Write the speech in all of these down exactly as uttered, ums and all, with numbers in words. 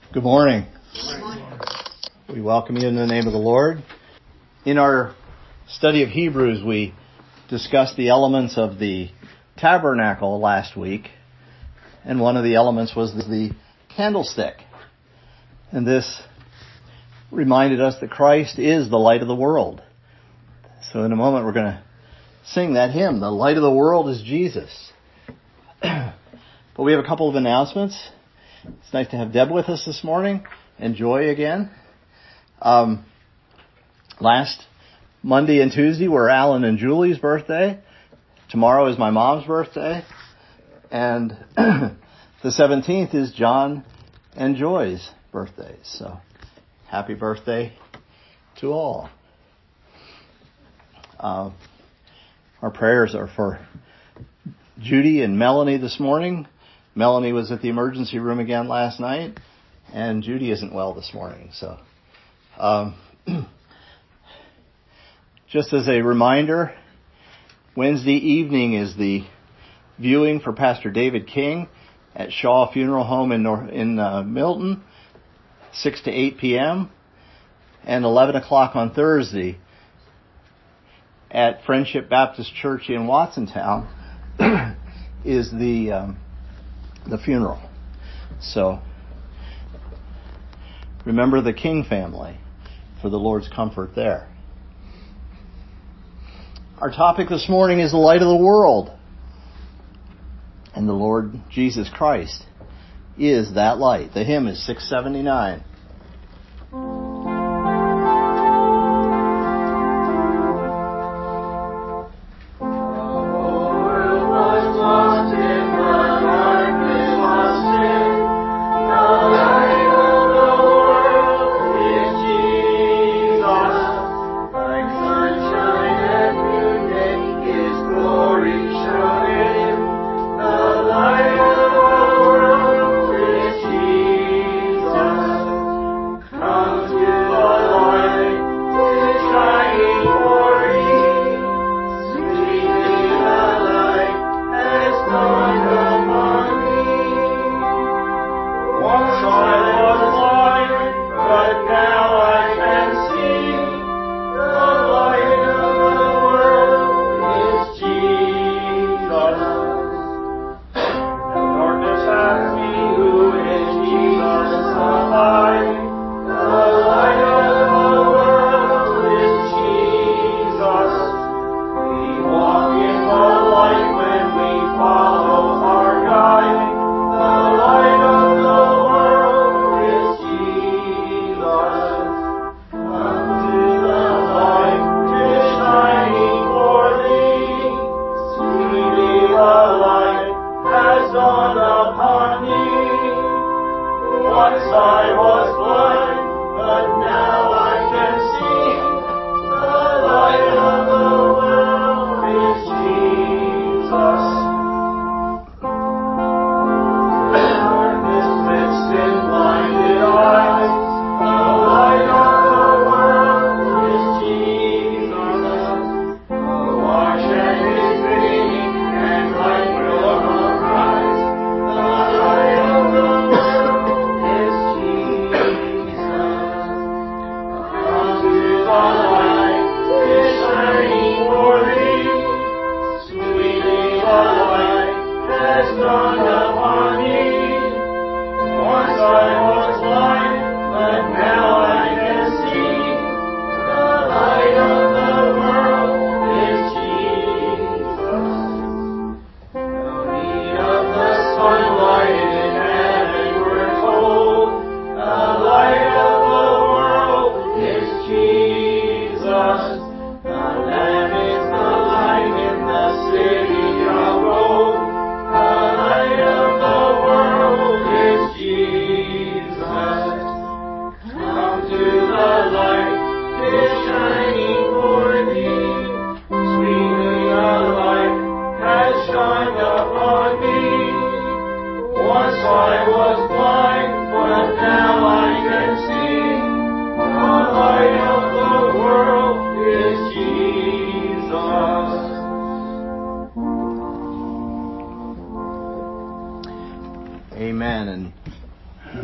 Good morning. We welcome you in the name of the Lord. In our study of Hebrews, we discussed the elements of the tabernacle last week, and one of the elements was the candlestick. And this reminded us that Christ is the light of the world. So in a moment we're going to sing that hymn, The Light of the World is Jesus. But we have a couple of announcements. It's nice to have Deb with us this morning and Joy again. Um, last Monday and Tuesday were Alan and Julie's birthday. Tomorrow is my mom's birthday. And the seventeenth is John and Joy's birthdays. So happy birthday to all. Uh, our prayers are for Judy and Melanie this morning. Melanie was at the emergency room again last night, and Judy isn't well this morning. So, um, just as a reminder, Wednesday evening is the viewing for Pastor David King at Shaw Funeral Home in North, in uh, Milton, six to eight p.m., and eleven o'clock on Thursday at Friendship Baptist Church in Watsontown is the um, the funeral. So remember the King family for the Lord's comfort there. Our topic this morning is the light of the world. And the Lord Jesus Christ is that light. The hymn is six seventy-nine.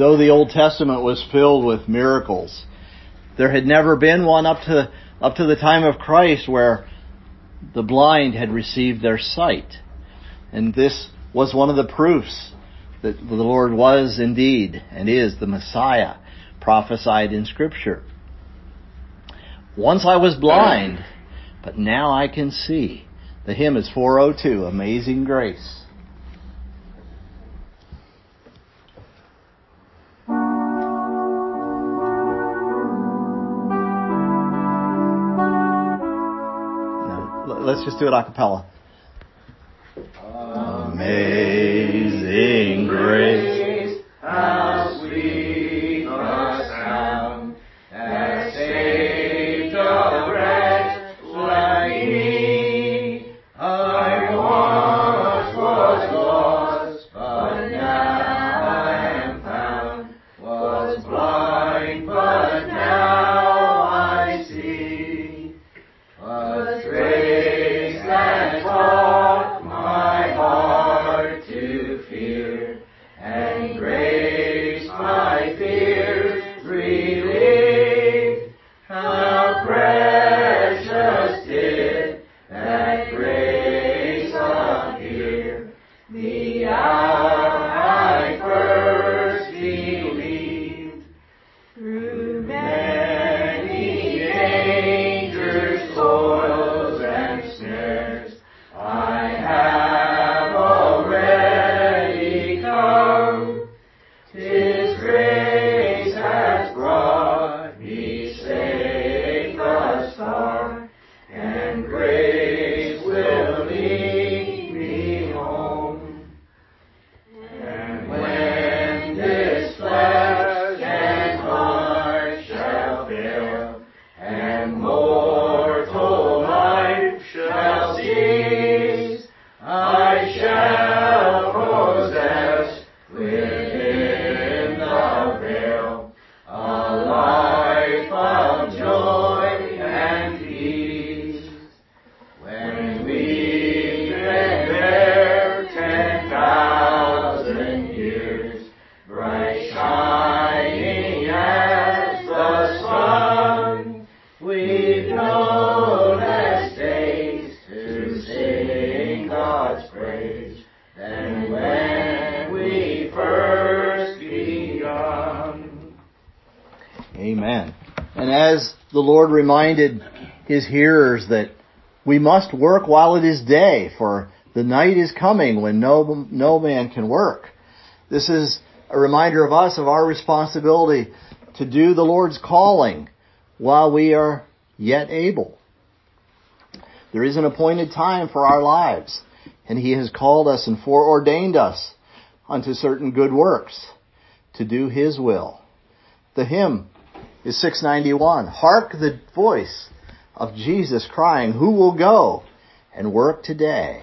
Though the Old Testament was filled with miracles, there had never been one up to up to the time of Christ where the blind had received their sight. And this was one of the proofs that the Lord was indeed and is the Messiah prophesied in Scripture. Once I was blind, but now I can see. The hymn is four oh two, Amazing Grace. Let's just do it a cappella. Amazing grace, how sweet the sound that saved a wretch like me. I once was lost, but now I am found. Was blind, but now I see. Was grace that taught my heart to fear, and grace my fears relieved. How precious did that grace appear, the hour I first believed. Through many dangers, toils, and snares, I have already come. 'Tis grace has brought me safe thus far, and grace will lead me home. And when this flesh and heart shall fail, and mortal life shall cease, I shall possess within the veil a life of joy and peace. When we can bear ten thousand years, bright shining as the sun, we've no less days to sing God's praise than when we first begun. Amen. And as the Lord reminded His hearers that we must work while it is day, for the night is coming when no, no man can work. This is a reminder of us of our responsibility to do the Lord's calling while we are yet able. There is an appointed time for our lives, and He has called us and foreordained us unto certain good works to do His will. The hymn is six ninety-one. Hark the voice of Jesus crying, who will go and work today?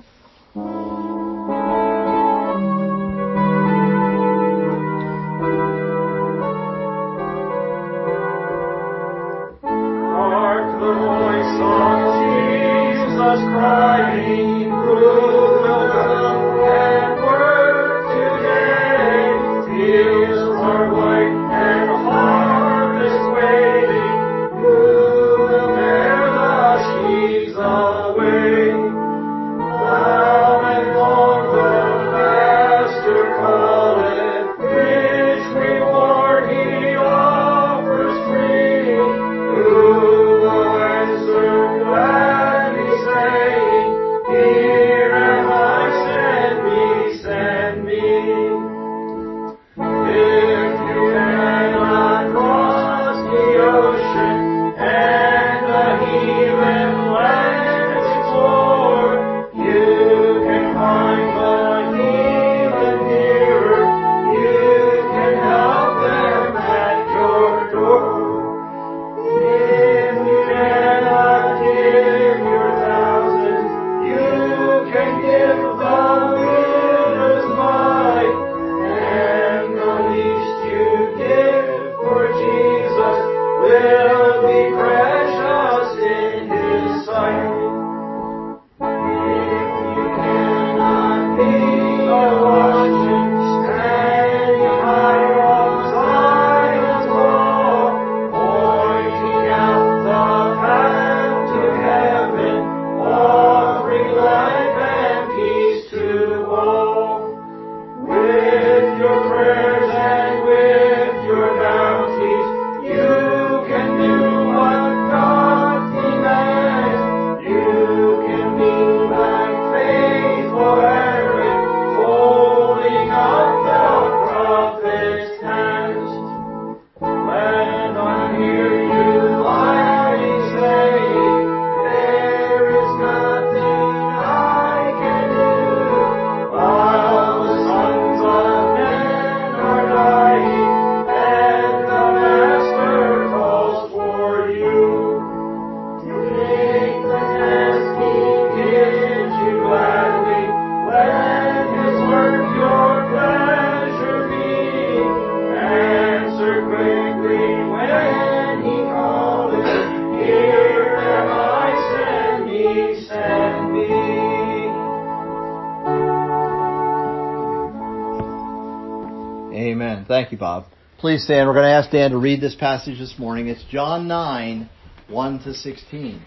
Hark the voice of Jesus crying, who will go and work today? Fields are white and harvest waiting, who will bear the sheaves away? Loud and long the Master calleth, rich reward He offers free. Who will answer gladly, saying, here am I, send me, send me. If you Amen. Thank you, Bob. Please stand. We're going to ask Dan to read this passage this morning. It's John nine, one to sixteen.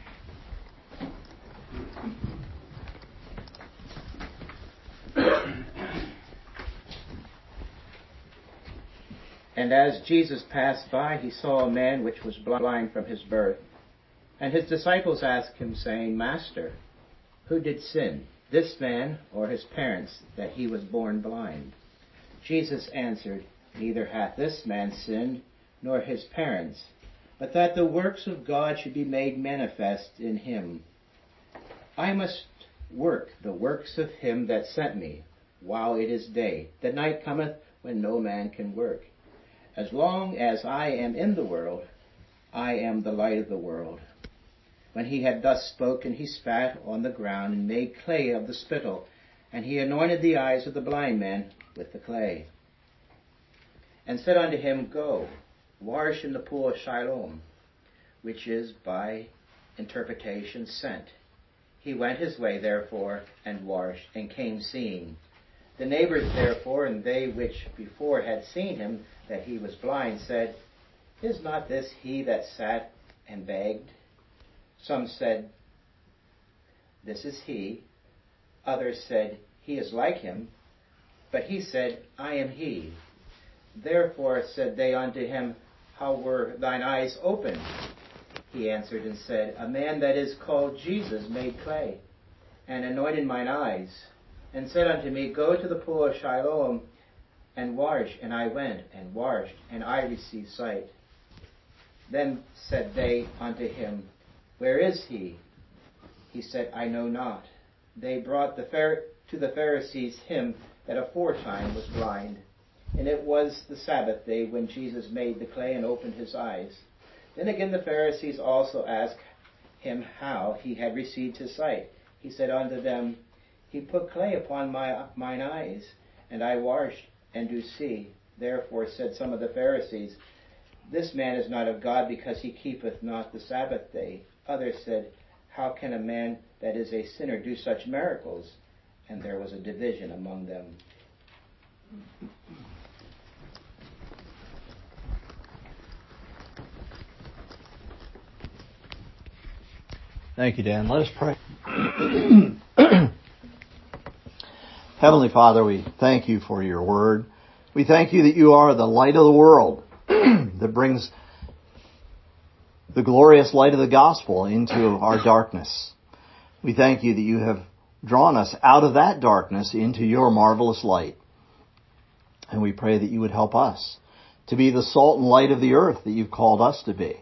And as Jesus passed by, he saw a man which was blind from his birth. And his disciples asked him, saying, Master, who did sin, this man or his parents, that he was born blind? Jesus answered, Neither hath this man sinned, nor his parents, but that the works of God should be made manifest in him. I must work the works of him that sent me, while it is day. The night cometh when no man can work. As long as I am in the world, I am the light of the world. When he had thus spoken, he spat on the ground and made clay of the spittle, and he anointed the eyes of the blind man with the clay, and said unto him, Go, wash in the pool of Siloam, which is by interpretation sent. He went his way, therefore, and washed, and came seeing. The neighbors, therefore, and they which before had seen him, that he was blind, said, Is not this he that sat and begged? Some said, This is he. Others said, He is like him. But he said, I am he. Therefore said they unto him, How were thine eyes opened? He answered and said, A man that is called Jesus made clay, and anointed mine eyes, and said unto me, Go to the pool of Siloam, and wash. And I went and washed, and I received sight. Then said they unto him, Where is he? He said, I know not. They brought the Phar- to the Pharisees him that aforetime was blind. And it was the Sabbath day when Jesus made the clay and opened his eyes. Then again the Pharisees also asked him how he had received his sight. He said unto them, He put clay upon my mine eyes, and I washed, and do see. Therefore said some of the Pharisees, This man is not of God, because he keepeth not the Sabbath day. Others said, How can a man that is a sinner do such miracles? And there was a division among them. Thank you, Dan. Let us pray. Heavenly Father, we thank you for your word. We thank you that you are the light of the world that brings the glorious light of the gospel into our darkness. We thank you that you have drawn us out of that darkness into your marvelous light. And we pray that you would help us to be the salt and light of the earth that you've called us to be.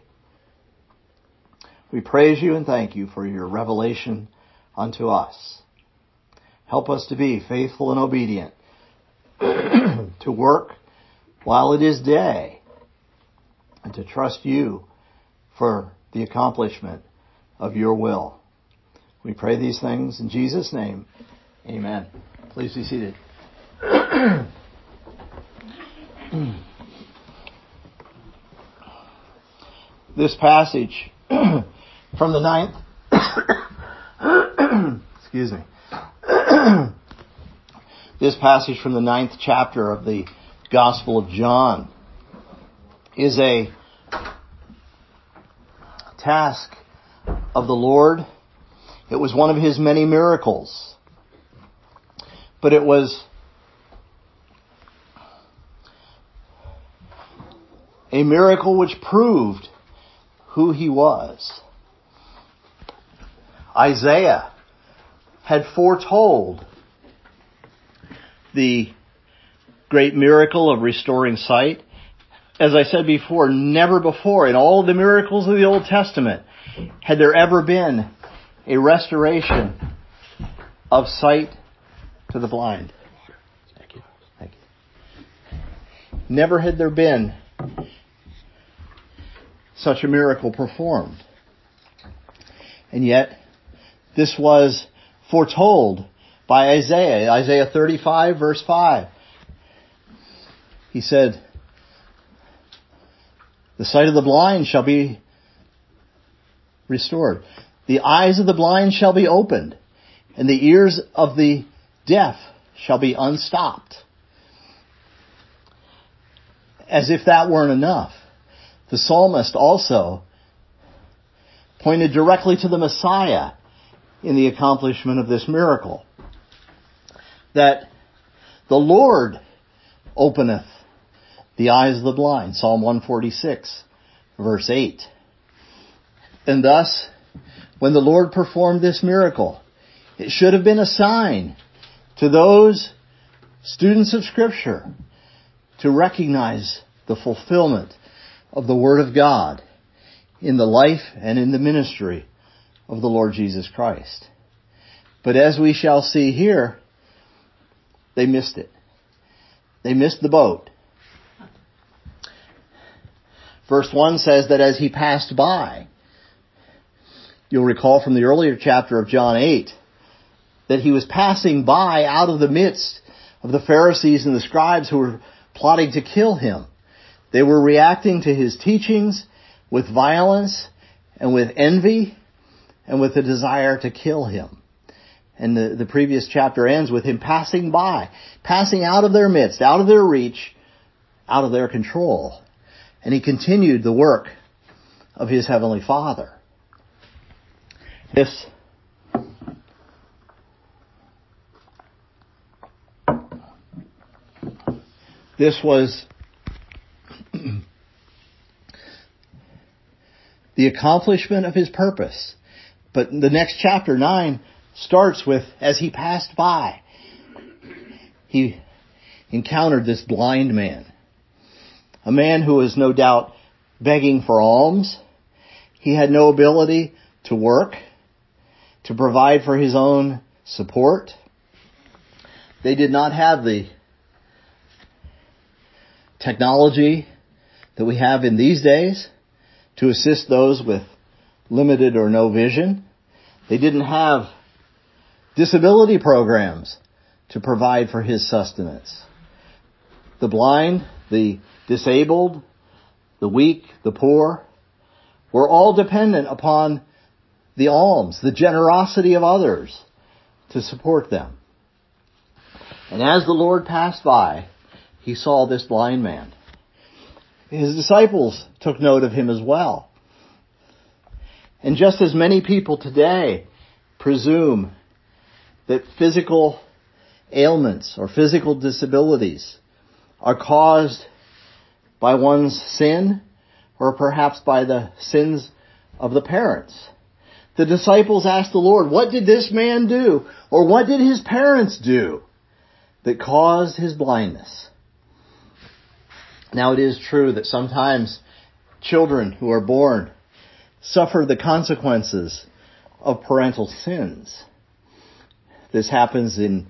We praise you and thank you for your revelation unto us. Help us to be faithful and obedient, to work while it is day, and to trust you for the accomplishment of your will. We pray these things in Jesus' name. Amen. Please be seated. This passage from the ninth, excuse me, this passage from the ninth chapter of the Gospel of John is a task of the Lord. It was one of his many miracles, but it was a miracle which proved who he was. Isaiah had foretold the great miracle of restoring sight. As I said before, never before in all of the miracles of the Old Testament had there ever been a restoration of sight to the blind. Thank you. Thank you. Never had there been such a miracle performed. And yet, this was foretold by Isaiah. Isaiah thirty-five, verse five. He said, the sight of the blind shall be restored. The eyes of the blind shall be opened, and the ears of the deaf shall be unstopped. as if that weren't enough, the psalmist also pointed directly to the Messiah in the accomplishment of this miracle. That the Lord openeth the eyes of the blind, Psalm one forty-six, verse eight. And thus, when the Lord performed this miracle, it should have been a sign to those students of Scripture to recognize the fulfillment of the Word of God in the life and in the ministry of the Lord Jesus Christ. But as we shall see here, they missed it. They missed the boat. Verse one says that as he passed by, you'll recall from the earlier chapter of John eight, that he was passing by out of the midst of the Pharisees and the scribes who were plotting to kill him. They were reacting to his teachings with violence and with envy and with a desire to kill him. And the, the previous chapter ends with him passing by, passing out of their midst, out of their reach, out of their control. And he continued the work of his Heavenly Father. This This was the accomplishment of his purpose. But the next chapter, nine, starts with, as he passed by, he encountered this blind man. A man who was no doubt begging for alms. He had no ability to work, to provide for his own support. They did not have the technology that we have in these days to assist those with limited or no vision. They didn't have disability programs to provide for his sustenance. The blind, the disabled, the weak, the poor were all dependent upon the alms, the generosity of others to support them. And as the Lord passed by, he saw this blind man. His disciples took note of him as well. And just as many people today presume that physical ailments or physical disabilities are caused by one's sin or perhaps by the sins of the parents, the disciples asked the Lord, what did this man do? Or what did his parents do that caused his blindness? Now, it is true that sometimes children who are born suffer the consequences of parental sins. This happens in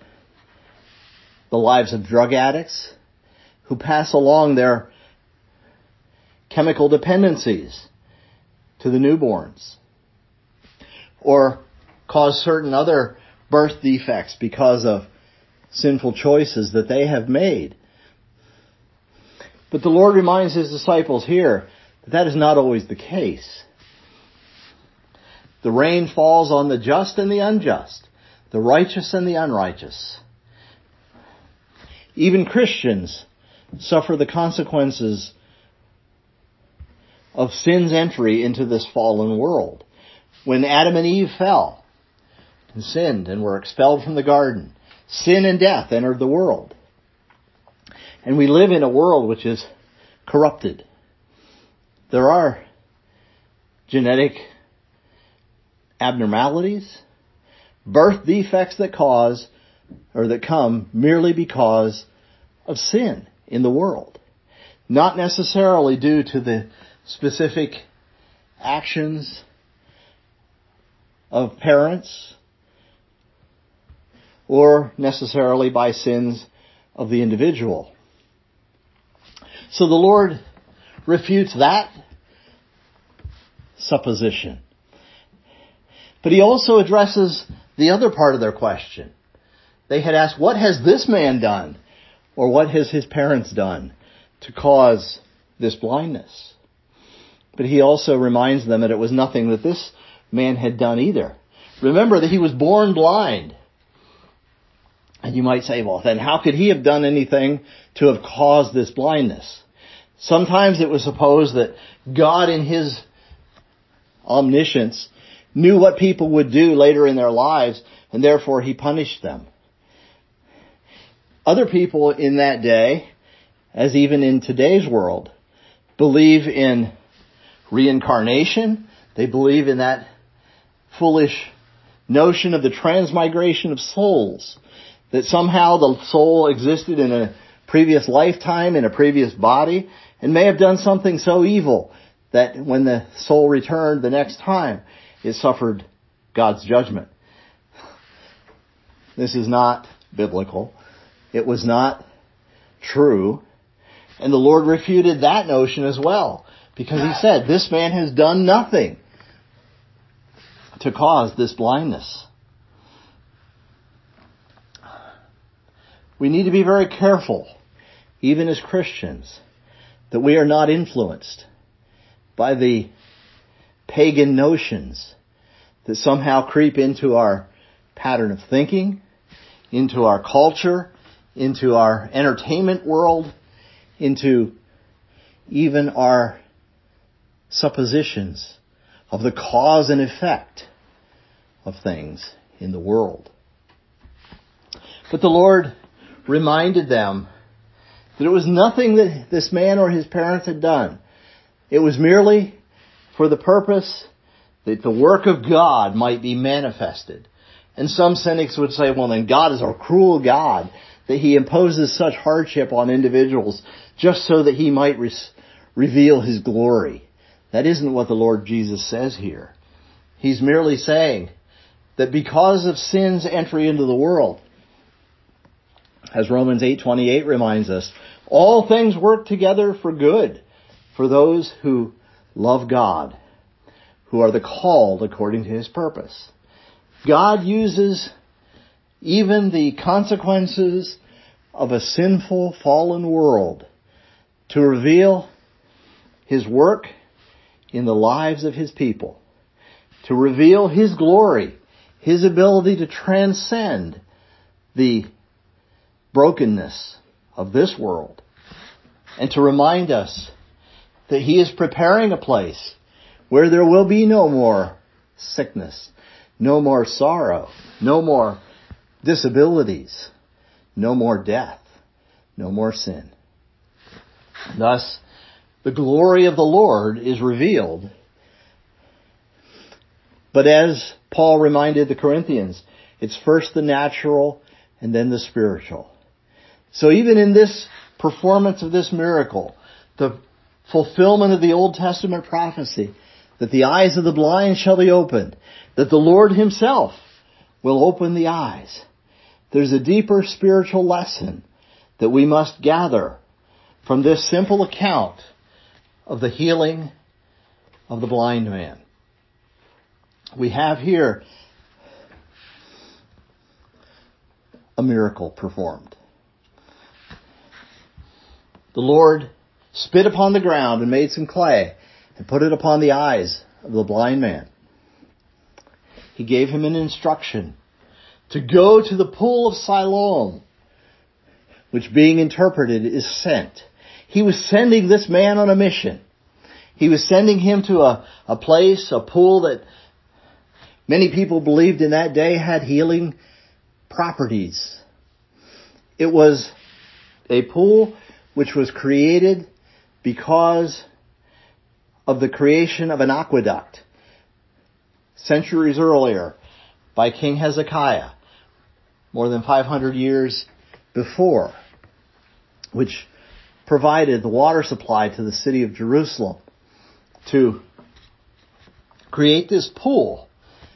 the lives of drug addicts who pass along their chemical dependencies to the newborns, or cause certain other birth defects because of sinful choices that they have made. But the Lord reminds his disciples here that that is not always the case. The rain falls on the just and the unjust, the righteous and the unrighteous. Even Christians suffer the consequences of sin's entry into this fallen world. When Adam and Eve fell and sinned and were expelled from the garden, sin and death entered the world. And we live in a world which is corrupted. There are genetic abnormalities, birth defects that cause or that come merely because of sin in the world. Not necessarily due to the specific actions of parents or necessarily by sins of the individual. So the Lord refutes that supposition. But he also addresses the other part of their question. They had asked, what has this man done? Or what has his parents done to cause this blindness? But he also reminds them that it was nothing that this man had done either. Remember that he was born blind. And you might say, well, then how could he have done anything to have caused this blindness? Sometimes it was supposed that God in his omniscience knew what people would do later in their lives, and therefore he punished them. Other people in that day, as even in today's world, believe in reincarnation. They believe in that foolish notion of the transmigration of souls, that somehow the soul existed in a previous lifetime, in a previous body, and may have done something so evil that when the soul returned the next time, it suffered God's judgment. This is not biblical. It was not true. And the Lord refuted that notion as well, because he said, this man has done nothing to cause this blindness. We need to be very careful, even as Christians, that we are not influenced by the pagan notions that somehow creep into our pattern of thinking, into our culture, into our entertainment world, into even our suppositions of the cause and effect of things in the world. But the Lord reminded them that it was nothing that this man or his parents had done. It was merely for the purpose that the work of God might be manifested. And some cynics would say, well, then God is a cruel God, that he imposes such hardship on individuals just so that he might re- reveal his glory. That isn't what the Lord Jesus says here. He's merely saying that because of sin's entry into the world, as Romans eight twenty-eight reminds us, all things work together for good for those who love God, who are the called according to his purpose. God uses even the consequences of a sinful, fallen world to reveal his work in the lives of his people, to reveal his glory, his ability to transcend the brokenness of this world, and to remind us that he is preparing a place where there will be no more sickness, no more sorrow, no more disabilities, no more death, no more sin. Thus, the glory of the Lord is revealed. But as Paul reminded the Corinthians, it's first the natural and then the spiritual. So even in this performance of this miracle, the fulfillment of the Old Testament prophecy, that the eyes of the blind shall be opened, that the Lord himself will open the eyes. There's a deeper spiritual lesson that we must gather from this simple account of the healing of the blind man. We have here a miracle performed. The Lord spit upon the ground and made some clay and put it upon the eyes of the blind man. He gave him an instruction to go to the pool of Siloam, which being interpreted is sent. He was sending this man on a mission. He was sending him to a, a place, a pool that many people believed in that day had healing properties. It was a pool which was created because of the creation of an aqueduct centuries earlier by King Hezekiah, more than five hundred years before, which provided the water supply to the city of Jerusalem to create this pool.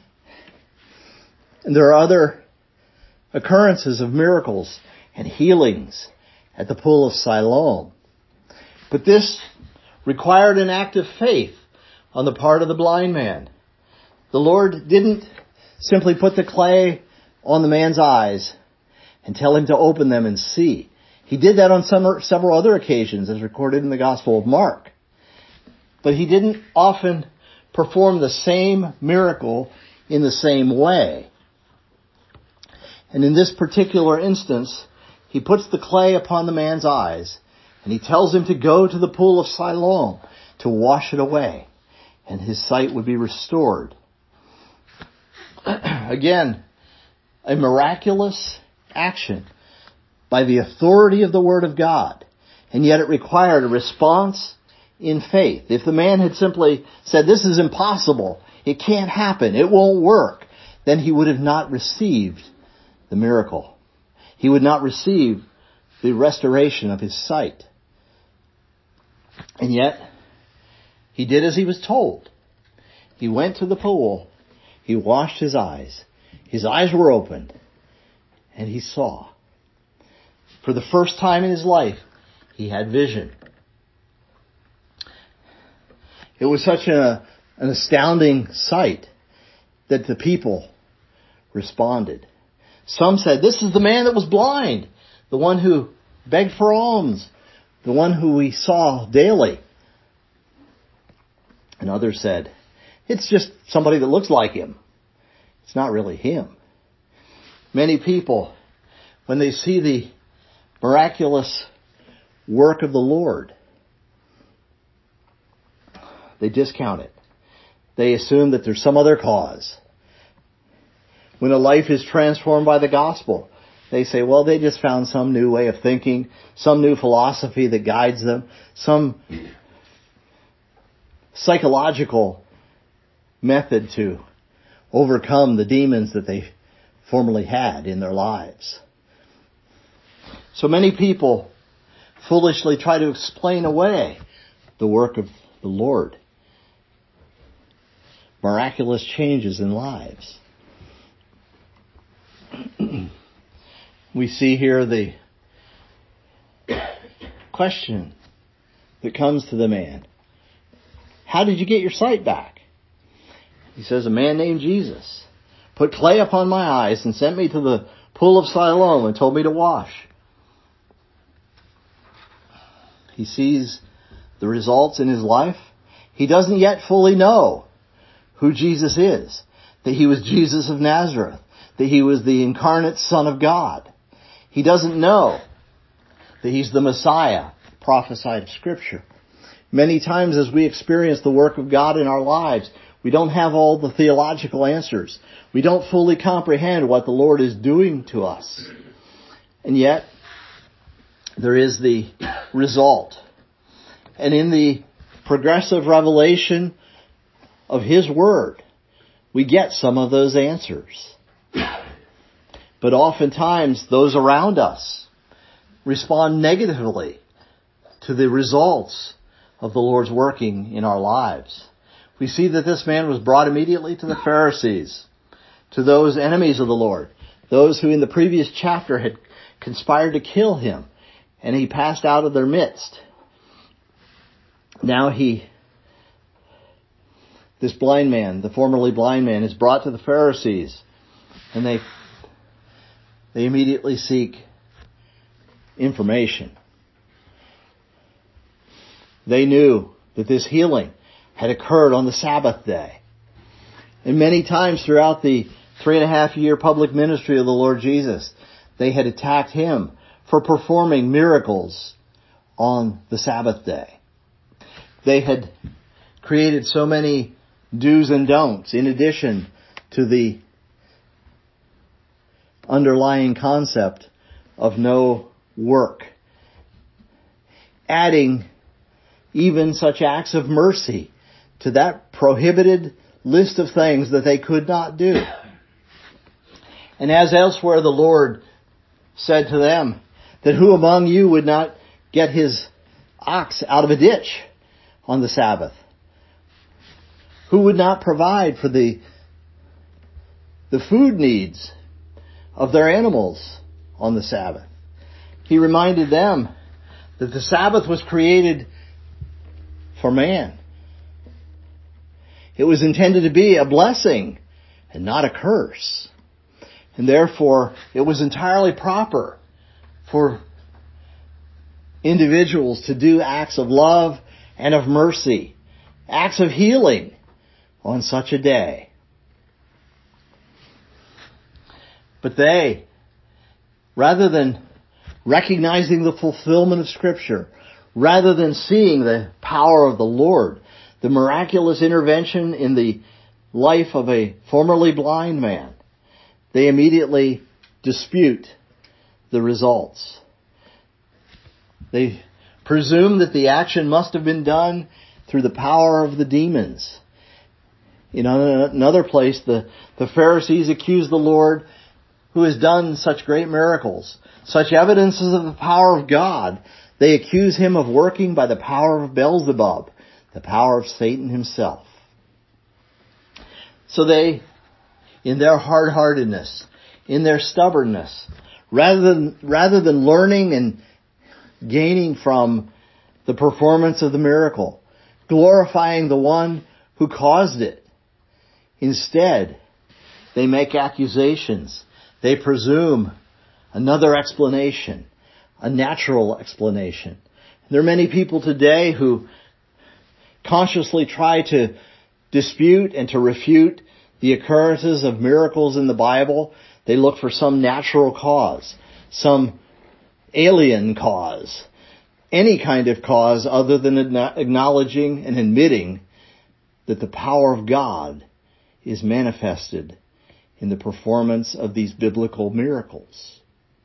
And there are other occurrences of miracles and healings at the pool of Siloam. But this required an act of faith on the part of the blind man. The Lord didn't simply put the clay on the man's eyes and tell him to open them and see. He did that on some, several other occasions, as recorded in the Gospel of Mark. But he didn't often perform the same miracle in the same way. And in this particular instance, he puts the clay upon the man's eyes, and he tells him to go to the pool of Siloam to wash it away, and his sight would be restored. Again, a miraculous action by the authority of the Word of God, and yet it required a response in faith. If the man had simply said, "This is impossible, it can't happen, it won't work," then he would have not received the miracle. He would not receive the restoration of his sight. And yet, he did as he was told. He went to the pool, he washed his eyes, his eyes were opened, and he saw. For the first time in his life, he had vision. It was such a, an astounding sight that the people responded. Some said, "This is the man that was blind, the one who begged for alms, the one who we saw daily." And others said, "It's just somebody that looks like him. It's not really him." Many people, when they see the miraculous work of the Lord, they discount it. They assume that there's some other cause. When a life is transformed by the gospel, they say, well, they just found some new way of thinking, some new philosophy that guides them, some psychological method to overcome the demons that they formerly had in their lives. So many people foolishly try to explain away the work of the Lord. Miraculous changes in lives. We see here the question that comes to the man. How did you get your sight back? He says, "A man named Jesus put clay upon my eyes and sent me to the pool of Siloam and told me to wash." He sees the results in his life. He doesn't yet fully know who Jesus is, that he was Jesus of Nazareth, that he was the incarnate Son of God. He doesn't know that he's the Messiah prophesied of Scripture. Many times as we experience the work of God in our lives, we don't have all the theological answers. We don't fully comprehend what the Lord is doing to us. And yet, there is the result. And in the progressive revelation of His Word, we get some of those answers. But oftentimes, those around us respond negatively to the results of the Lord's working in our lives. We see that this man was brought immediately to the Pharisees, to those enemies of the Lord, those who in the previous chapter had conspired to kill him, and he passed out of their midst. Now he, this blind man, the formerly blind man, is brought to the Pharisees, and they They immediately seek information. They knew that this healing had occurred on the Sabbath day. And many times throughout the three and a half year public ministry of the Lord Jesus, they had attacked Him for performing miracles on the Sabbath day. They had created so many do's and don'ts in addition to the underlying concept of no work, adding even such acts of mercy to that prohibited list of things that they could not do. And as elsewhere the Lord said to them, that who among you would not get his ox out of a ditch on the Sabbath? Who would not provide for the, the food needs of their animals on the Sabbath? He reminded them that the Sabbath was created for man. It was intended to be a blessing and not a curse. And therefore, it was entirely proper for individuals to do acts of love and of mercy, acts of healing on such a day. But they, rather than recognizing the fulfillment of Scripture, rather than seeing the power of the Lord, the miraculous intervention in the life of a formerly blind man, they immediately dispute the results. They presume that the action must have been done through the power of the demons. In another place, the, the Pharisees accuse the Lord, who has done such great miracles, such evidences of the power of God. They accuse him of working by the power of Beelzebub, the power of Satan himself. So they, in their hard-heartedness, in their stubbornness, rather than, rather than learning and gaining from the performance of the miracle, glorifying the one who caused it, instead, they make accusations. They presume another explanation, a natural explanation. There are many people today who consciously try to dispute and to refute the occurrences of miracles in the Bible. They look for some natural cause, some alien cause, any kind of cause other than acknowledging and admitting that the power of God is manifested in the performance of these biblical miracles.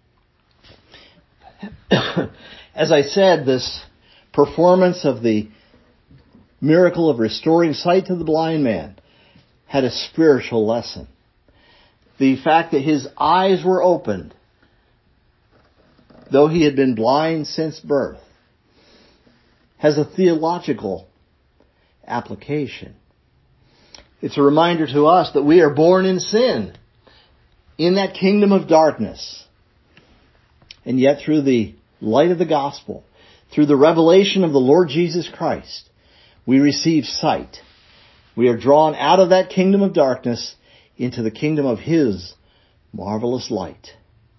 As I said, this performance of the miracle of restoring sight to the blind man had a spiritual lesson. The fact that his eyes were opened, though he had been blind since birth, has a theological application. It's a reminder to us that we are born in sin, in that kingdom of darkness. And yet through the light of the gospel, through the revelation of the Lord Jesus Christ, we receive sight. We are drawn out of that kingdom of darkness into the kingdom of His marvelous light.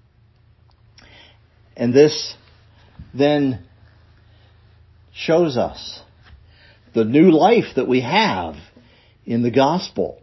And this then shows us the new life that we have in the gospel.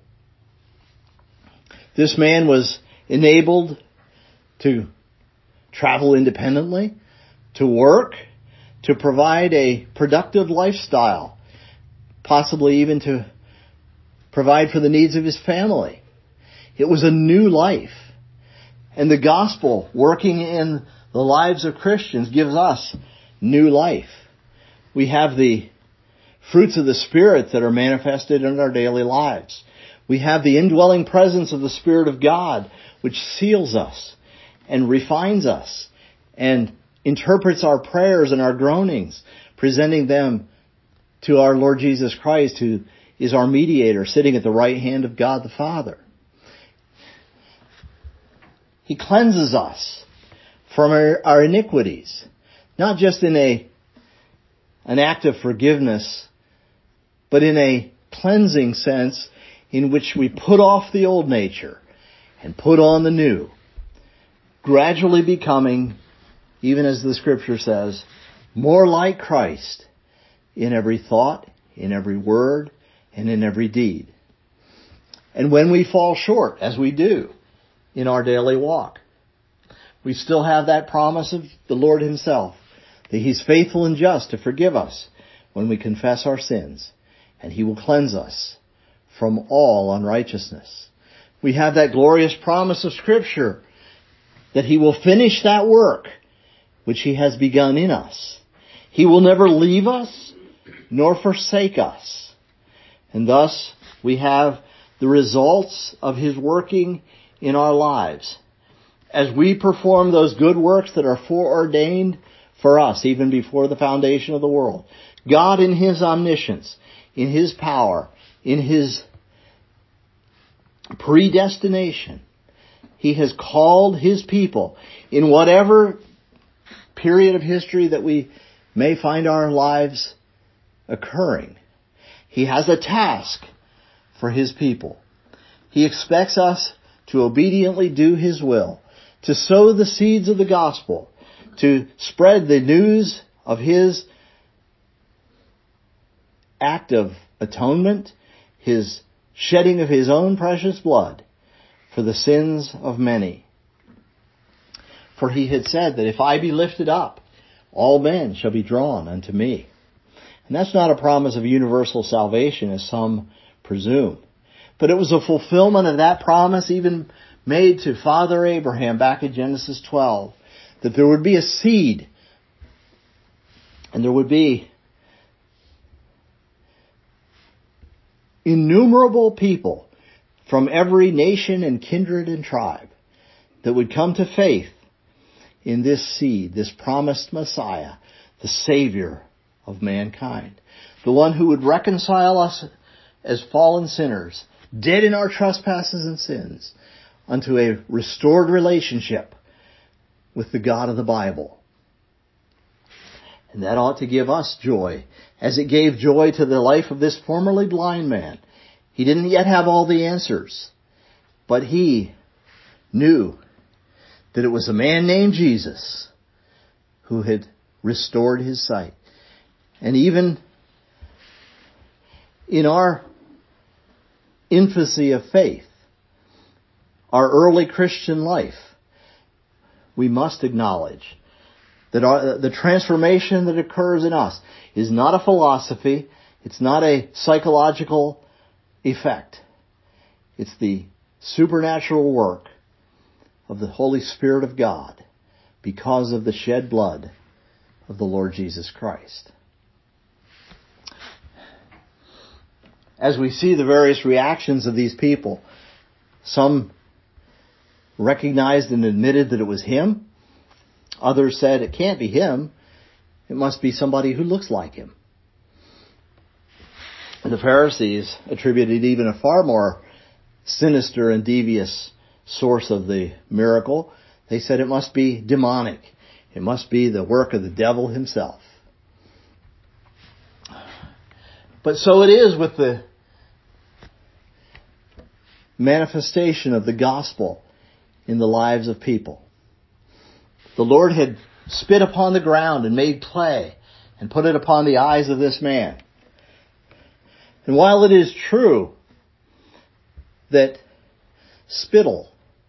This man was enabled to travel independently, to work, to provide a productive lifestyle, possibly even to provide for the needs of his family. It was a new life. And the gospel, working in the lives of Christians, gives us new life. We have the fruits of the Spirit that are manifested in our daily lives. We have the indwelling presence of the Spirit of God, which seals us and refines us and interprets our prayers and our groanings, presenting them to our Lord Jesus Christ, who is our mediator, sitting at the right hand of God the Father. He cleanses us from our, our iniquities, not just in a an act of forgiveness, but in a cleansing sense in which we put off the old nature and put on the new, gradually becoming, even as the Scripture says, more like Christ in every thought, in every word, and in every deed. And when we fall short, as we do in our daily walk, we still have that promise of the Lord Himself, that He's faithful and just to forgive us when we confess our sins, and He will cleanse us from all unrighteousness. We have that glorious promise of Scripture that He will finish that work which He has begun in us. He will never leave us nor forsake us. And thus we have the results of His working in our lives. As we perform those good works that are foreordained for us, even before the foundation of the world, God in His omniscience, in His power, in His predestination, He has called His people in whatever period of history that we may find our lives occurring. He has a task for His people. He expects us to obediently do His will, to sow the seeds of the gospel, to spread the news of His act of atonement, His shedding of His own precious blood for the sins of many. For he had said that if I be lifted up, all men shall be drawn unto me. And that's not a promise of universal salvation, as some presume. But it was a fulfillment of that promise even made to Father Abraham back in Genesis twelve, that there would be a seed, and there would be innumerable people from every nation and kindred and tribe that would come to faith in this seed, this promised Messiah, the Savior of mankind, the one who would reconcile us as fallen sinners, dead in our trespasses and sins, unto a restored relationship with the God of the Bible. And that ought to give us joy, as it gave joy to the life of this formerly blind man. He didn't yet have all the answers, but he knew that it was a man named Jesus who had restored his sight. And even in our infancy of faith, our early Christian life, we must acknowledge that our, the transformation that occurs in us is not a philosophy, it's not a psychological effect. It's the supernatural work of the Holy Spirit of God because of the shed blood of the Lord Jesus Christ. As we see the various reactions of these people, some recognized and admitted that it was him. Others said it can't be him. It must be somebody who looks like him. And the Pharisees attributed even a far more sinister and devious source of the miracle. They said it must be demonic. It must be the work of the devil himself. But so it is with the manifestation of the gospel in the lives of people. The Lord had spit upon the ground and made clay and put it upon the eyes of this man. And while it is true that spittle,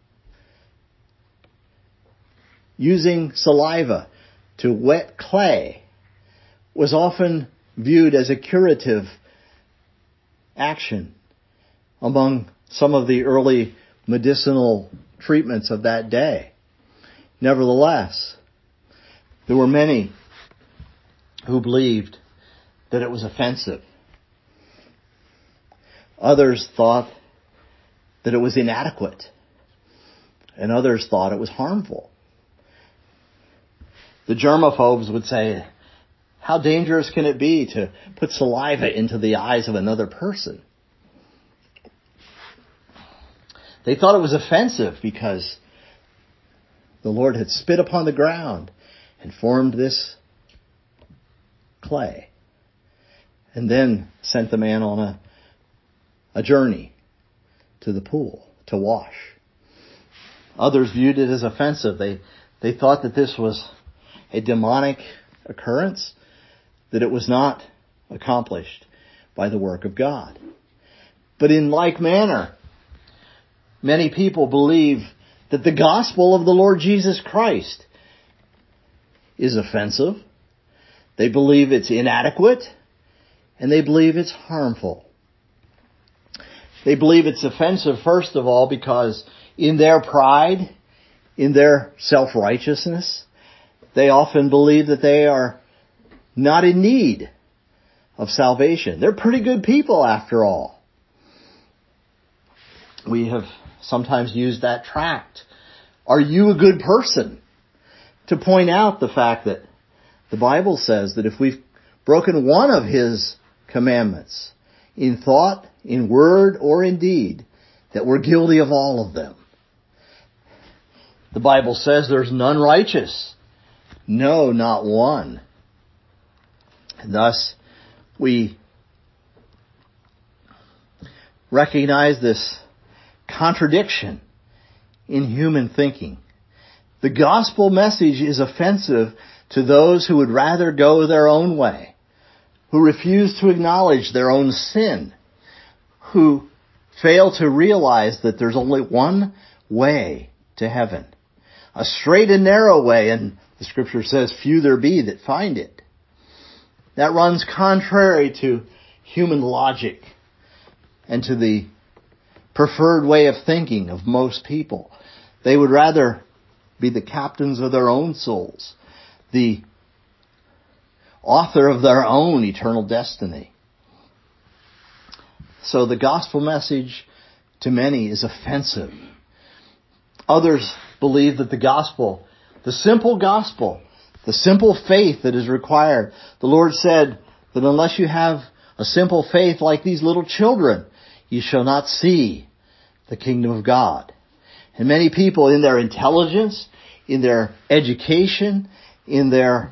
using saliva to wet clay, was often viewed as a curative action among some of the early medicinal treatments of that day. Nevertheless, there were many who believed that it was offensive. Others thought that it was inadequate, and others thought it was harmful. The germaphobes would say, how dangerous can it be to put saliva into the eyes of another person? They thought it was offensive because the Lord had spit upon the ground and formed this clay, and then sent the man on a, a journey to the pool to wash. Others viewed it as offensive. They, they thought that this was a demonic occurrence, that it was not accomplished by the work of God. But in like manner, many people believe that the gospel of the Lord Jesus Christ is offensive. They believe it's inadequate, and they believe it's harmful. They believe it's offensive, first of all, because in their pride, in their self-righteousness, they often believe that they are not in need of salvation. They're pretty good people, after all. We have sometimes used that tract, "Are you a good person?" to point out the fact that the Bible says that if we've broken one of His commandments, in thought, in word, or in deed, that we're guilty of all of them. The Bible says there's none righteous. No, not one. And thus, we recognize this contradiction in human thinking. The gospel message is offensive to those who would rather go their own way, who refuse to acknowledge their own sin, who fail to realize that there's only one way to heaven, a straight and narrow way, and the scripture says, few there be that find it. That runs contrary to human logic and to the preferred way of thinking of most people. They would rather be the captains of their own souls, the author of their own eternal destiny. So the gospel message to many is offensive. Others believe that the gospel, the simple gospel, the simple faith that is required, the Lord said that unless you have a simple faith like these little children, you shall not see the kingdom of God. And many people, in their intelligence, in their education, in their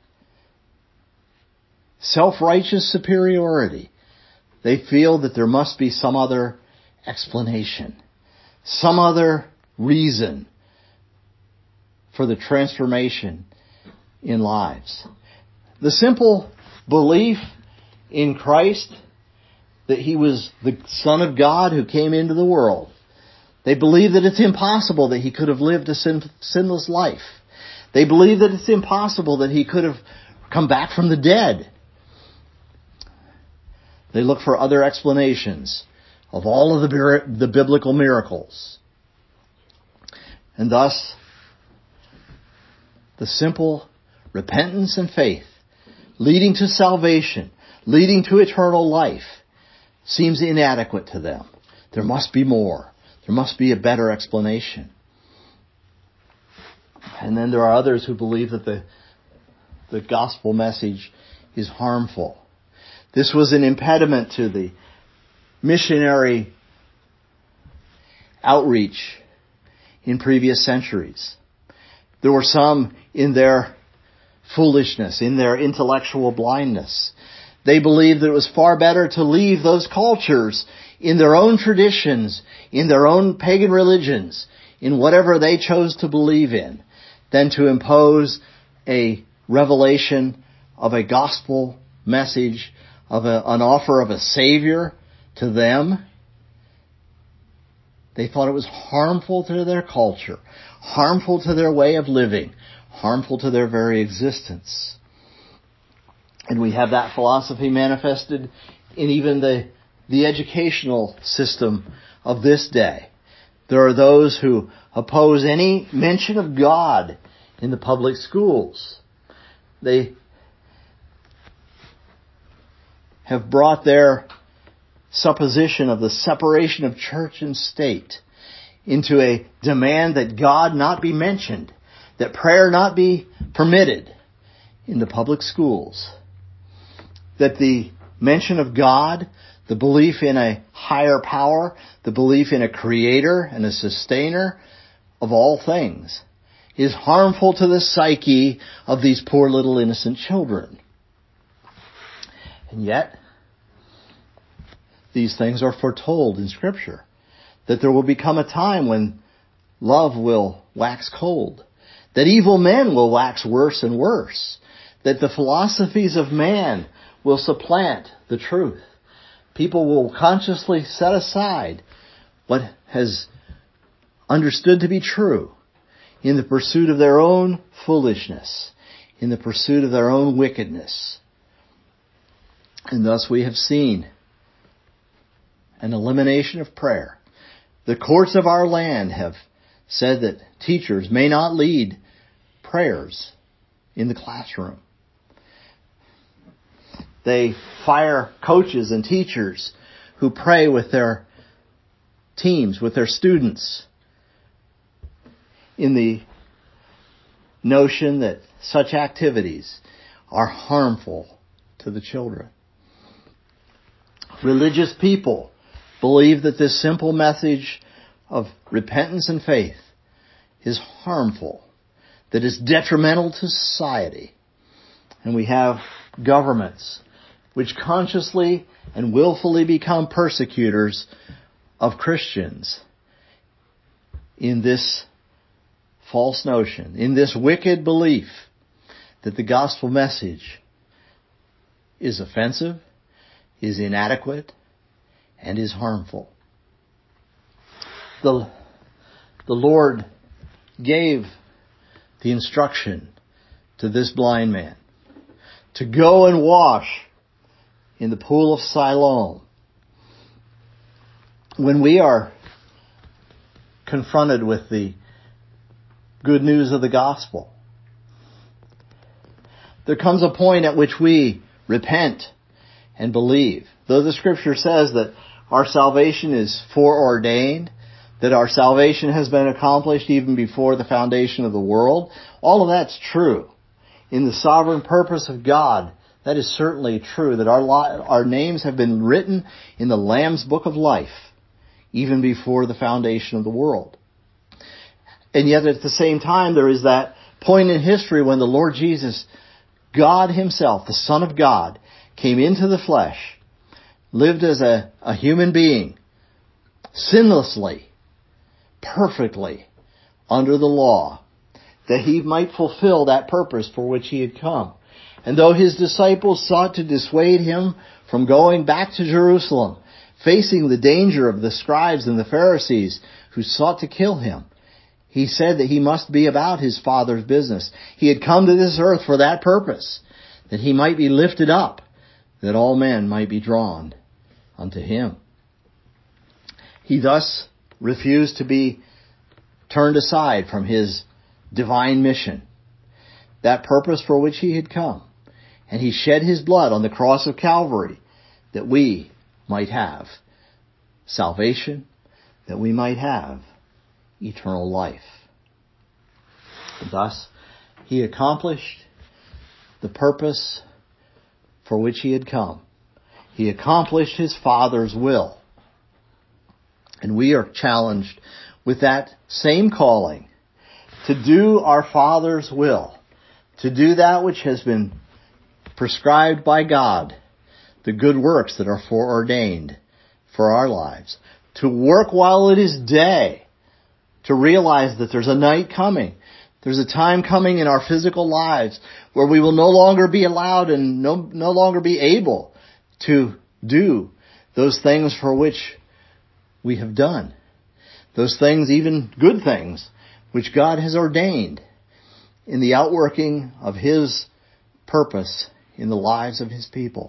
self-righteous superiority, they feel that there must be some other explanation, some other reason for the transformation in lives. The simple belief in Christ, that He was the Son of God who came into the world. They believe that it's impossible that He could have lived a sin, sinless life. They believe that it's impossible that He could have come back from the dead. They look for other explanations of all of the, the biblical miracles. And thus, the simple repentance and faith leading to salvation, leading to eternal life, seems inadequate to them. There must be more. There must be a better explanation. And then there are others who believe that the, the gospel message is harmful. This was an impediment to the missionary outreach in previous centuries. There were some in their foolishness, in their intellectual blindness. They believed that it was far better to leave those cultures in their own traditions, in their own pagan religions, in whatever they chose to believe in, than to impose a revelation of a gospel message, of a, an offer of a Savior to them. They thought it was harmful to their culture, harmful to their way of living, harmful to their very existence. And we have that philosophy manifested in even the, the educational system of this day. There are those who oppose any mention of God in the public schools. They have brought their supposition of the separation of church and state into a demand that God not be mentioned, that prayer not be permitted in the public schools, that the mention of God, the belief in a higher power, the belief in a creator and a sustainer of all things, is harmful to the psyche of these poor little innocent children. And yet, these things are foretold in Scripture, that there will become a time when love will wax cold, that evil men will wax worse and worse, that the philosophies of man will supplant the truth. People will consciously set aside what has understood to be true in the pursuit of their own foolishness, in the pursuit of their own wickedness. And thus we have seen an elimination of prayer. The courts of our land have said that teachers may not lead prayers in the classroom. They fire coaches and teachers who pray with their teams, with their students, in the notion that such activities are harmful to the children. Religious people believe that this simple message of repentance and faith is harmful, that is detrimental to society. And we have governments which consciously and willfully become persecutors of Christians in this false notion, in this wicked belief that the gospel message is offensive, is inadequate, and is harmful. The, the Lord gave the instruction to this blind man to go and wash in the pool of Siloam. When we are confronted with the good news of the gospel, there comes a point at which we repent and believe. Though the scripture says that our salvation is foreordained, that our salvation has been accomplished even before the foundation of the world, all of that's true. In the sovereign purpose of God, that is certainly true, that our li- our names have been written in the Lamb's book of life, even before the foundation of the world. And yet at the same time, there is that point in history when the Lord Jesus, God Himself, the Son of God, came into the flesh, lived as a, a human being, sinlessly, perfectly, under the law, that He might fulfill that purpose for which He had come. And though His disciples sought to dissuade Him from going back to Jerusalem, facing the danger of the scribes and the Pharisees who sought to kill Him, He said that He must be about His Father's business. He had come to this earth for that purpose, that He might be lifted up, that all men might be drawn unto Him. He thus refused to be turned aside from His divine mission, that purpose for which He had come. And He shed His blood on the cross of Calvary that we might have salvation, that we might have eternal life. And thus, He accomplished the purpose for which He had come. He accomplished His Father's will. And we are challenged with that same calling to do our Father's will, to do that which has been prescribed by God, the good works that are foreordained for our lives, to work while it is day, to realize that there's a night coming. There's a time coming in our physical lives where we will no longer be allowed and no, no longer be able to do those things for which we have done. Those things, even good things, which God has ordained in the outworking of His purpose in the lives of His people.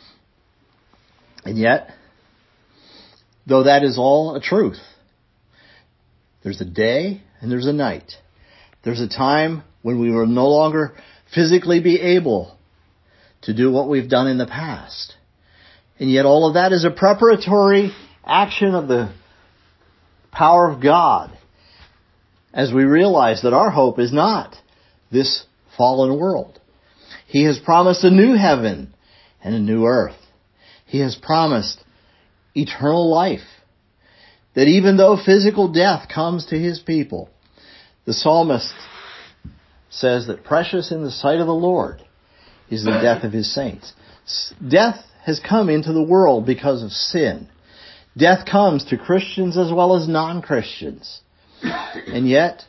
And yet, though that is all a truth, there's a day and there's a night. There's a time when we will no longer physically be able to do what we've done in the past. And yet all of that is a preparatory action of the power of God, as we realize that our hope is not this fallen world. He has promised a new heaven and a new earth. He has promised eternal life. That even though physical death comes to His people, the psalmist says that precious in the sight of the Lord is the death of His saints. Death has come into the world because of sin. Death comes to Christians as well as non-Christians. And yet,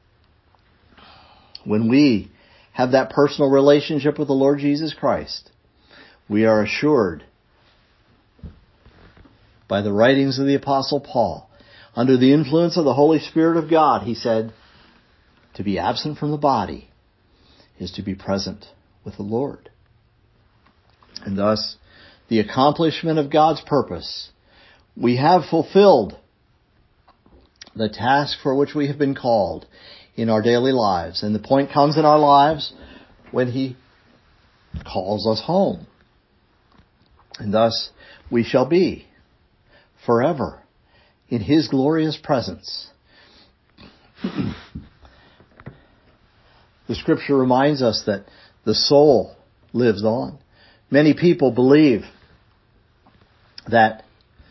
when we have that personal relationship with the Lord Jesus Christ, we are assured by the writings of the Apostle Paul, under the influence of the Holy Spirit of God, he said, to be absent from the body is to be present with the Lord. And thus, the accomplishment of God's purpose, we have fulfilled the task for which we have been called in our daily lives. And the point comes in our lives when He calls us home. And thus, we shall be forever in His glorious presence. The scripture reminds us that the soul lives on. Many people believe that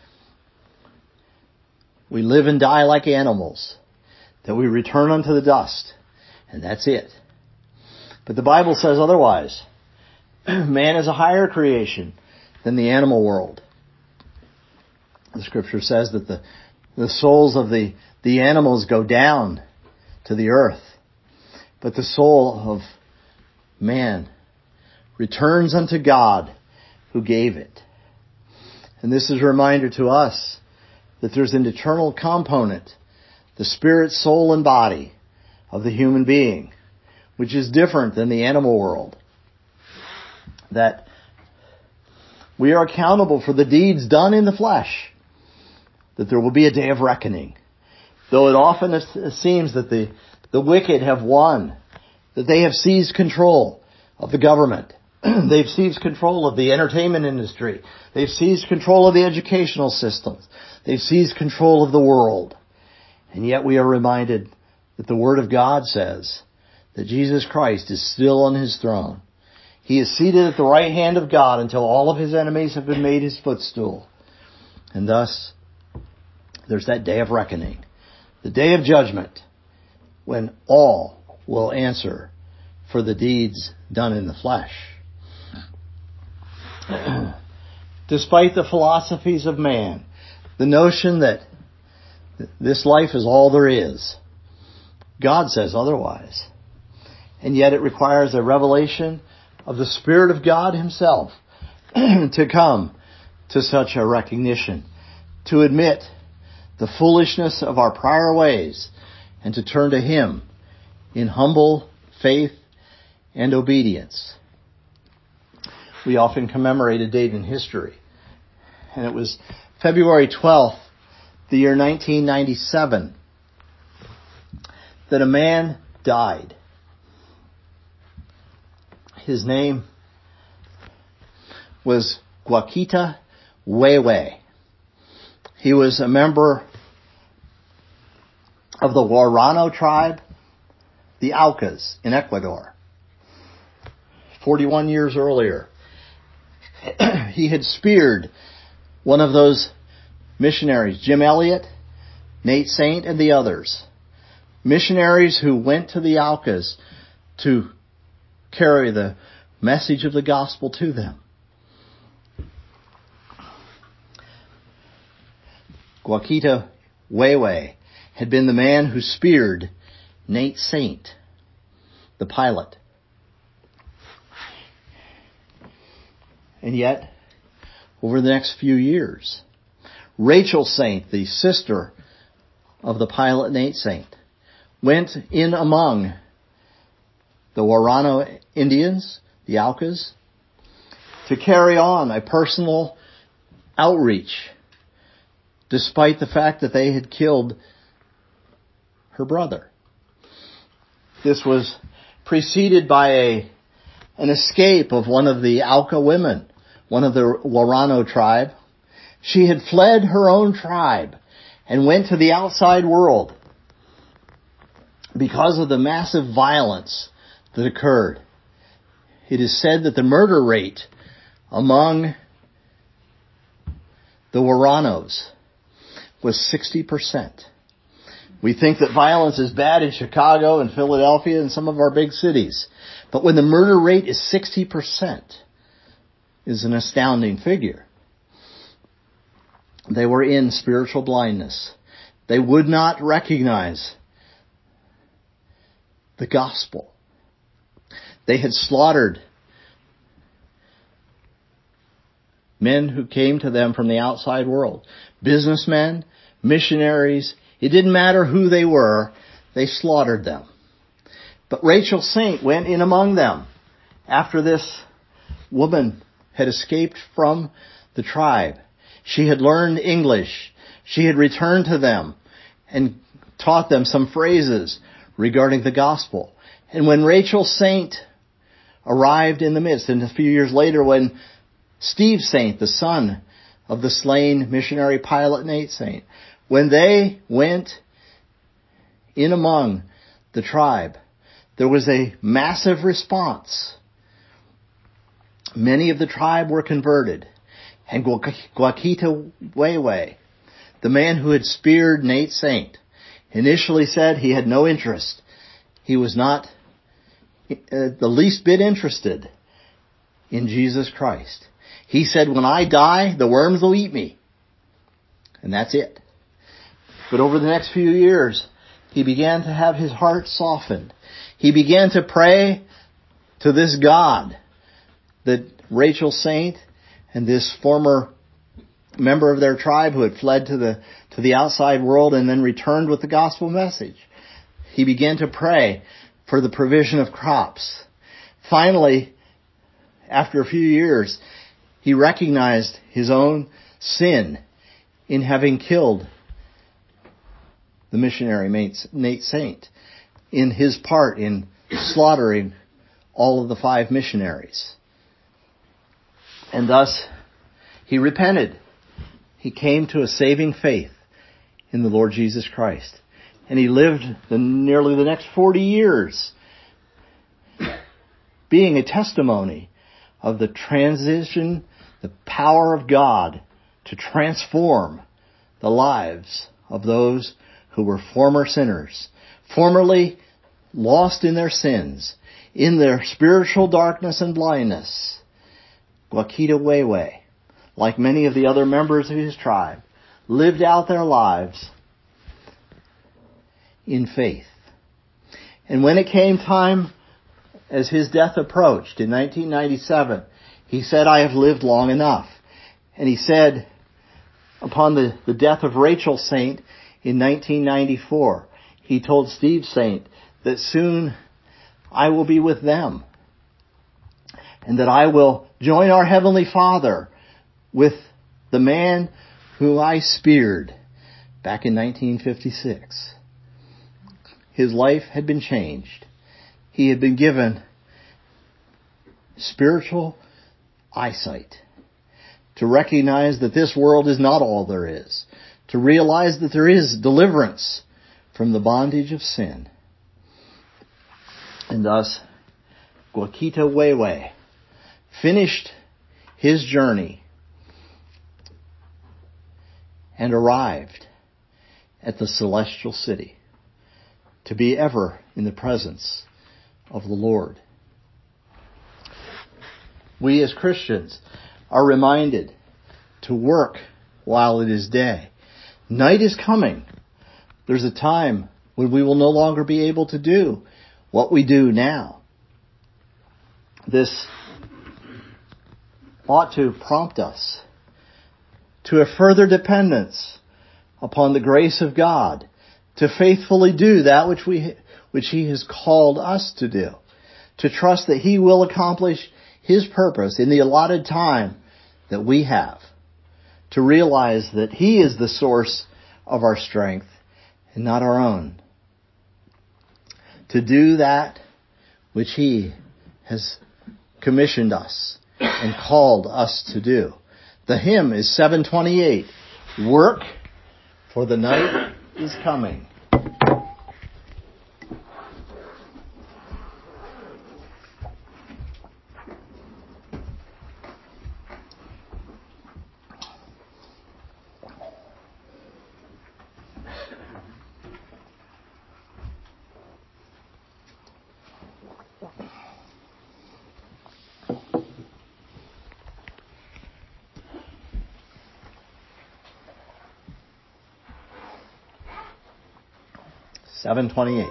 we live and die like animals, that we return unto the dust, and that's it. But the Bible says otherwise. Man is a higher creation than the animal world. The scripture says that the, the souls of the, the animals go down to the earth, but the soul of man returns unto God who gave it. And this is a reminder to us that there's an eternal component, the spirit, soul, and body of the human being, which is different than the animal world. That we are accountable for the deeds done in the flesh. That there will be a day of reckoning. Though it often seems that the, the wicked have won. That they have seized control of the government. They've seized control of the entertainment industry. They've seized control of the educational systems. They've seized control of the world. And yet we are reminded that the Word of God says that Jesus Christ is still on His throne. He is seated at the right hand of God until all of His enemies have been made His footstool. And thus, there's that day of reckoning. The day of judgment, when all will answer for the deeds done in the flesh. Despite the philosophies of man, the notion that this life is all there is, God says otherwise. And yet it requires a revelation of the Spirit of God Himself to come to such a recognition, to admit the foolishness of our prior ways, and to turn to Him in humble faith and obedience. We often commemorate a date in history, and it was February twelfth, the year nineteen ninety-seven, that a man died. His name was Guaquita Huehue. He was a member of the Guarano tribe, the Aucas, in Ecuador. forty-one years earlier, he had speared one of those missionaries, Jim Elliot, Nate Saint, and the others. Missionaries who went to the Aucas to carry the message of the gospel to them. Guaquita Huehue had been the man who speared Nate Saint, the pilot. And yet, over the next few years, Rachel Saint, the sister of the pilot Nate Saint, went in among the Guarano Indians, the Aucas, to carry on a personal outreach, despite the fact that they had killed her brother. This was preceded by a an escape of one of the Auca women, one of the Guarano tribe. She had fled her own tribe and went to the outside world because of the massive violence that occurred. It is said that the murder rate among the Guaranos was sixty percent. We think that violence is bad in Chicago and Philadelphia and some of our big cities. But when the murder rate is sixty percent, is an astounding figure. They were in spiritual blindness. They would not recognize the gospel. They had slaughtered men who came to them from the outside world. Businessmen, missionaries, it didn't matter who they were, they slaughtered them. But Rachel Saint went in among them after this woman had escaped from the tribe. She had learned English. She had returned to them and taught them some phrases regarding the gospel. And when Rachel Saint arrived in the midst, and a few years later when Steve Saint, the son of the slain missionary pilot Nate Saint, when they went in among the tribe, there was a massive response. Many of the tribe were converted. And Guaquita Huehue, the man who had speared Nate Saint, initially said he had no interest. He was not uh, the least bit interested in Jesus Christ. He said, when I die, the worms will eat me. And that's it. But over the next few years, he began to have his heart softened. He began to pray to this God that Rachel Saint and this former member of their tribe who had fled to the to the outside world and then returned with the gospel message. He began to pray for the provision of crops. Finally, after a few years, he recognized his own sin in having killed the missionary Nate Saint, in his part in slaughtering all of the five missionaries. And thus, he repented. He came to a saving faith in the Lord Jesus Christ. And he lived the, nearly the next forty years being a testimony of the transition, the power of God to transform the lives of those who were former sinners, formerly lost in their sins, in their spiritual darkness and blindness. Gwakita Wewe, like many of the other members of his tribe, lived out their lives in faith. And when it came time, as his death approached in nineteen ninety-seven, he said, I have lived long enough. And he said, upon the, the death of Rachel Saint in nineteen ninety-four, he told Steve Saint that soon I will be with them, and that I will join our Heavenly Father with the man who I speared back in nineteen fifty-six. His life had been changed. He had been given spiritual eyesight to recognize that this world is not all there is, to realize that there is deliverance from the bondage of sin. And thus, Gwakita Wewe finished his journey and arrived at the celestial city to be ever in the presence of the Lord. We as Christians are reminded to work while it is day. Night is coming. There's a time when we will no longer be able to do what we do now. This ought to prompt us to a further dependence upon the grace of God, to faithfully do that which we, which He has called us to do, to trust that He will accomplish His purpose in the allotted time that we have, to realize that He is the source of our strength and not our own, to do that which He has commissioned us and called us to do. The hymn is seven twenty-eight. Work, for the night is coming. seven twenty-eight.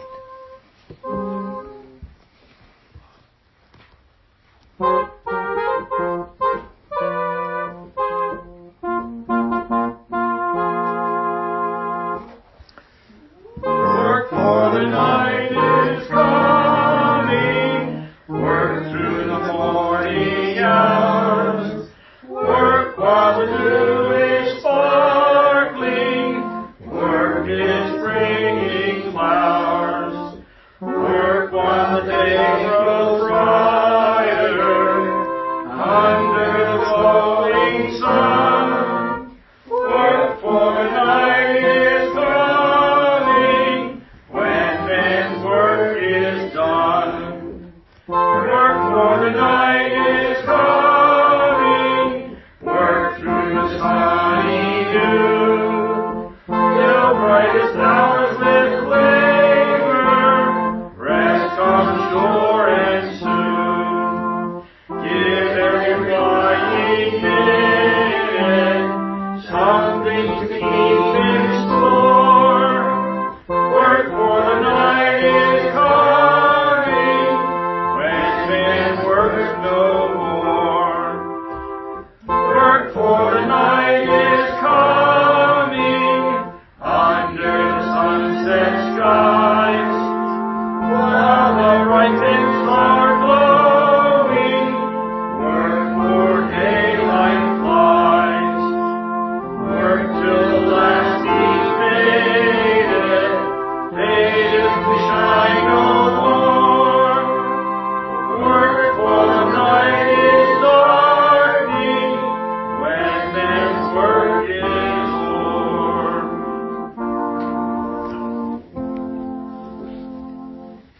Flowers.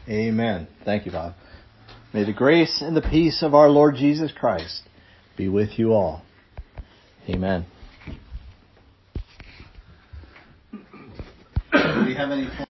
Amen. Thank you, Bob. May the grace and the peace of our Lord Jesus Christ be with you all. Amen. Do we have any